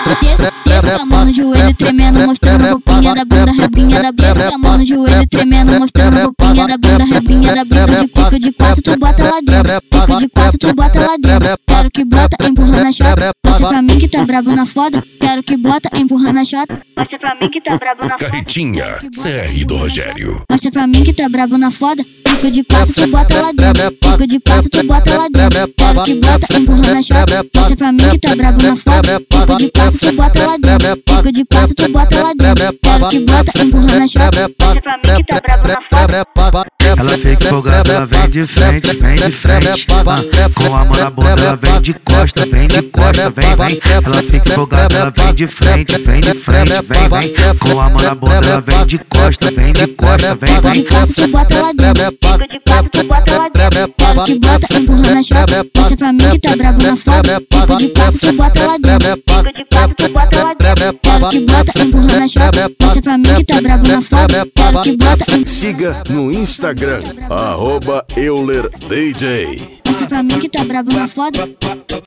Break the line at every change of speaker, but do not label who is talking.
Desce a mão no joelho tremendo, mostrando a roupinha da bunda, rebinha da bunda. Desce a mão no joelho tremendo, mostrando a roupinha da bunda, rebinha da bunda. Fico de quatro, tu bota lá dentro. Fico de quatro, tu bota lá dentro. Quero que bota, empurrando a chota. Mostra pra mim que tá brabo na foda. Quero que bota, empurrando a chota. Mostra pra mim que tá brabo na foda.
Carretinha, CR do Rogério.
Mostra pra mim que tá brabo na foda. Fico de quatro, tu bota lá dentro. Fico de quatro, tu bota lá dentro. Quero que bota, empurrando a chota. Mostra pra mim que tá brabo na foda. Fico de quatro, tu bota lá dentro. Fico de quatro, tu bota lá dentro. Quero que bota, empurrando a chota. Mostra pra mim que tá brabo na foda.
Ela fica empolgada, ela vem de frente, vem de frente. Com a mão na bunda, ela vem de costa, vem de costa, vem. Ela fica empolgada, ela vem de frente, vem de frente, vem. Com a mão na bunda, ela vem de costa, vem de costa, vem.
Fico de quatro, tu bota lá dentro. Fico de quatro, tu bota lá dentro. Quero que bota, empurrando a chota. Mostra pra mim que tá brabo na foda. Fico de quatro, tu bota lá dentro. Fico de quatro, tu bota lá dentro. Quero que bota, empurrando a chota. Mostra pra mim que tá brabo na foda. Quero que bota.
Siga no Instagram, @EulerDJ.
Mostra pra mim que tá brabo na foda.